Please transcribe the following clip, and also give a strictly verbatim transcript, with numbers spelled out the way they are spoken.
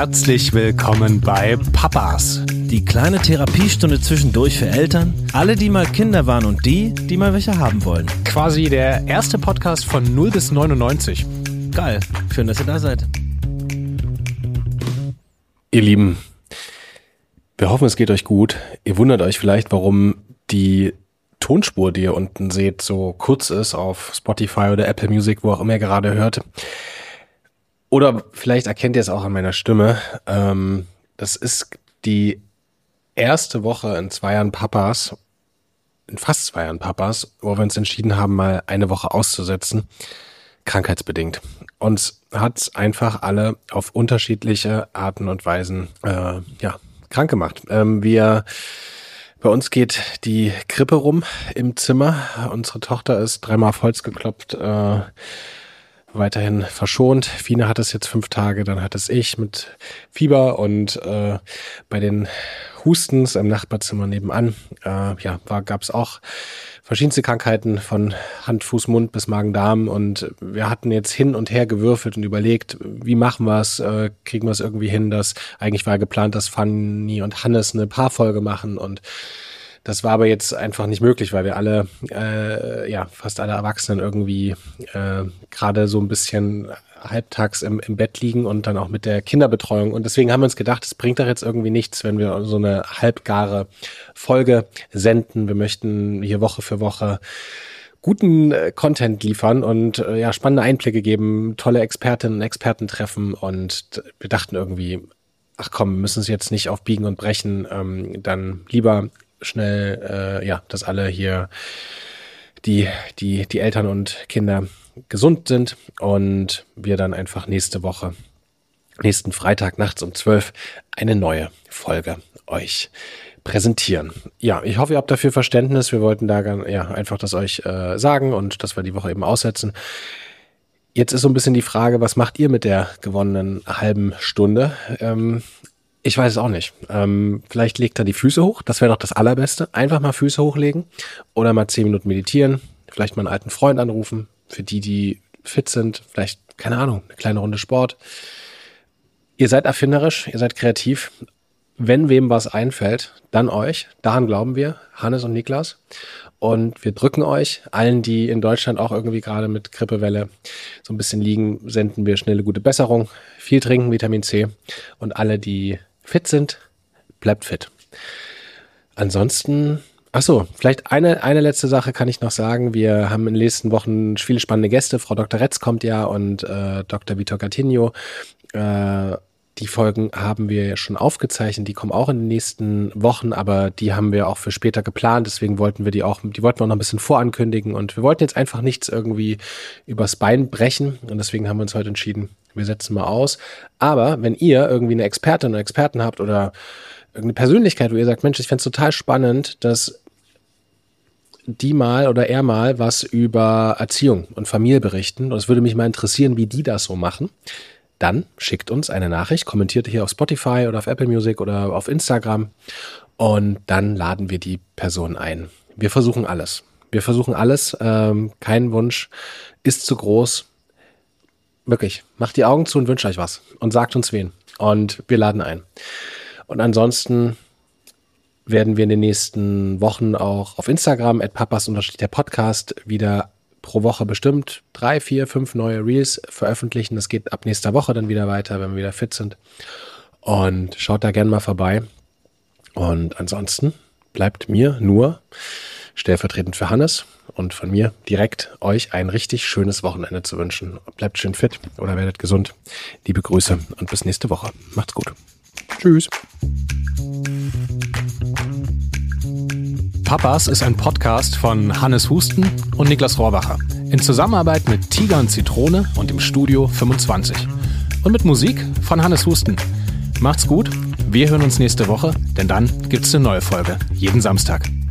Herzlich willkommen bei Papas. Die kleine Therapiestunde zwischendurch für Eltern, alle, die mal Kinder waren und die, die mal welche haben wollen. Quasi der erste Podcast von null bis neunundneunzig. Geil, schön, dass ihr da seid. Ihr Lieben, wir hoffen, es geht euch gut. Ihr wundert euch vielleicht, warum die Tonspur, die ihr unten seht, so kurz ist auf Spotify oder Apple Music, wo auch immer ihr gerade hört. Oder vielleicht erkennt ihr es auch an meiner Stimme. Ähm, das ist die erste Woche in zwei Jahren Papas, in fast zwei Jahren Papas, wo wir uns entschieden haben, mal eine Woche auszusetzen, krankheitsbedingt. Uns hat's einfach alle auf unterschiedliche Arten und Weisen äh, ja krank gemacht. Ähm, wir Bei uns geht die Krippe rum im Zimmer. Unsere Tochter ist dreimal auf Holz geklopft, äh, weiterhin verschont. Fine hat es jetzt fünf Tage, dann hat es ich mit Fieber und äh, bei den Hustens im Nachbarzimmer nebenan äh, ja, war, gab es auch verschiedenste Krankheiten von Hand, Fuß, Mund bis Magen-Darm und wir hatten jetzt hin und her gewürfelt und überlegt, wie machen wir es, äh, kriegen wir es irgendwie hin, dass eigentlich war geplant, dass Fanny und Hannes eine Paarfolge machen und das war aber jetzt einfach nicht möglich, weil wir alle, äh, ja, fast alle Erwachsenen irgendwie äh, gerade so ein bisschen halbtags im, im Bett liegen und dann auch mit der Kinderbetreuung. Und deswegen haben wir uns gedacht, es bringt doch jetzt irgendwie nichts, wenn wir so eine halbgare Folge senden. Wir möchten hier Woche für Woche guten äh, Content liefern und äh, ja spannende Einblicke geben, tolle Expertinnen und Experten treffen. Und wir dachten irgendwie, ach komm, wir müssen es jetzt nicht auf Biegen und Brechen, ähm, dann lieber schnell, äh, ja, dass alle hier die, die, die Eltern und Kinder gesund sind und wir dann einfach nächste Woche, nächsten Freitag nachts um zwölf eine neue Folge euch präsentieren. Ja, ich hoffe, ihr habt dafür Verständnis. Wir wollten da ja einfach das euch äh, sagen und dass wir die Woche eben aussetzen. Jetzt ist so ein bisschen die Frage, was macht ihr mit der gewonnenen halben Stunde? Ähm, Ich weiß es auch nicht. Ähm, vielleicht legt er die Füße hoch. Das wäre doch das Allerbeste. Einfach mal Füße hochlegen oder mal zehn Minuten meditieren. Vielleicht mal einen alten Freund anrufen. Für die, die fit sind. Vielleicht, keine Ahnung, eine kleine Runde Sport. Ihr seid erfinderisch, ihr seid kreativ. Wenn wem was einfällt, dann euch. Daran glauben wir, Hannes und Niklas. Und wir drücken euch, allen, die in Deutschland auch irgendwie gerade mit Grippewelle so ein bisschen liegen, senden wir schnelle, gute Besserung. Viel trinken, Vitamin C. Und alle, die fit sind, bleibt fit. Ansonsten, ach so, vielleicht eine, eine letzte Sache kann ich noch sagen. Wir haben in den nächsten Wochen viele spannende Gäste. Frau Doktor Retz kommt ja und äh, Doktor Vitor Gattinho. Äh, Die Folgen haben wir ja schon aufgezeichnet, die kommen auch in den nächsten Wochen, aber die haben wir auch für später geplant, deswegen wollten wir die auch, die wollten wir auch noch ein bisschen vorankündigen und wir wollten jetzt einfach nichts irgendwie übers Bein brechen und deswegen haben wir uns heute entschieden, wir setzen mal aus. Aber wenn ihr irgendwie eine Expertin oder Experten habt oder irgendeine Persönlichkeit, wo ihr sagt, Mensch, ich fände es total spannend, dass die mal oder er mal was über Erziehung und Familie berichten und es würde mich mal interessieren, wie die das so machen, dann schickt uns eine Nachricht, kommentiert hier auf Spotify oder auf Apple Music oder auf Instagram und dann laden wir die Person ein. Wir versuchen alles. Wir versuchen alles. Ähm, kein Wunsch ist zu groß. Wirklich, macht die Augen zu und wünscht euch was und sagt uns wen. Und wir laden ein. Und ansonsten werden wir in den nächsten Wochen auch auf Instagram at papas der Podcast wieder pro Woche bestimmt drei, vier, fünf neue Reels veröffentlichen. Das geht ab nächster Woche dann wieder weiter, wenn wir wieder fit sind. Und schaut da gerne mal vorbei. Und ansonsten bleibt mir nur stellvertretend für Hannes und von mir direkt euch ein richtig schönes Wochenende zu wünschen. Bleibt schön fit oder werdet gesund. Liebe Grüße und bis nächste Woche. Macht's gut. Tschüss. Papas ist ein Podcast von Hannes Husten und Niklas Rohrbacher in Zusammenarbeit mit Tiger und Zitrone und dem Studio fünfundzwanzig und mit Musik von Hannes Husten. Macht's gut, wir hören uns nächste Woche, denn dann gibt's eine neue Folge, jeden Samstag.